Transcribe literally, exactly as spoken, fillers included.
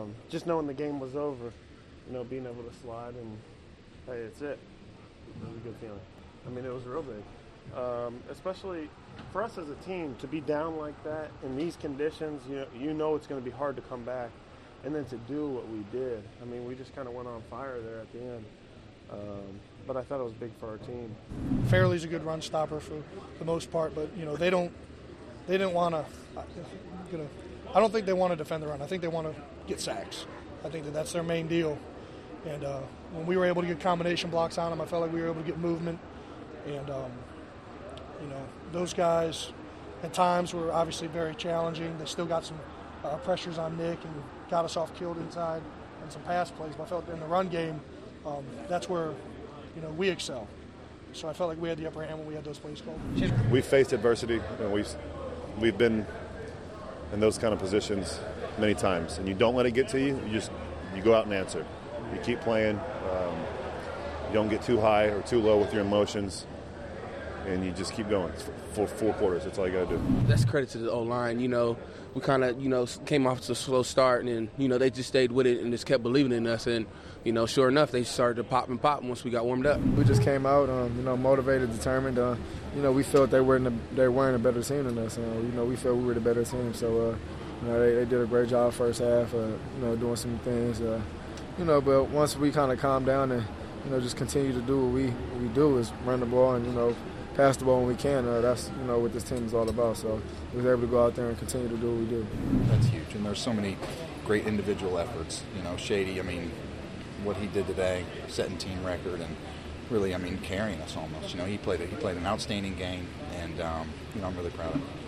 um, just knowing the game was over, you know, being able to slide and, hey, it's it. It was a good feeling. I mean, it was real big. Um, especially for us as a team, to be down like that in these conditions, you know, you know it's going to be hard to come back. And then to do what we did, I mean, we just kind of went on fire there at the end. Um, but I thought it was big for our team. Fairley's a good run stopper for the most part, but, you know, they don't, they didn't want to, I don't think they want to defend the run. I think they want to get sacks. I think that that's their main deal. And uh, when we were able to get combination blocks on them, I felt like we were able to get movement. And, um, you know, those guys at times were obviously very challenging. They still got some uh, pressures on Nick and got us off killed inside and some pass plays. But I felt in the run game, um, that's where, you know, we excel. So I felt like we had the upper hand when we had those plays called. We've faced adversity, and we've, we've been in those kind of positions many times. And you don't let it get to you. You just you go out and answer. You keep playing. Um, you don't get too high or too low with your emotions. And you just keep going for four quarters. That's all you got to do. That's credit to the O-line. You know, we kind of, you know, came off to a slow start, and then, you know, they just stayed with it and just kept believing in us. And, you know, sure enough, they started to pop and pop once we got warmed up. We just came out, um, you know, motivated, determined. Uh, you know, we felt they weren't a, they weren't a better team than us. Uh, you know, we felt we were the better team. So, uh, you know, they, they did a great job first half, uh, you know, doing some things. Uh, you know, but once we kind of calmed down and, you know, just continue to do what we, what we do is run the ball and, you know, pass the ball when we can. Uh, that's, you know, what this team is all about. So we was able to go out there and continue to do what we do. That's huge. And there's so many great individual efforts. You know, Shady, I mean, what he did today, setting team record, and really, I mean, carrying us almost. You know, he played a, he played an outstanding game, and, um, you know, I'm really proud of him.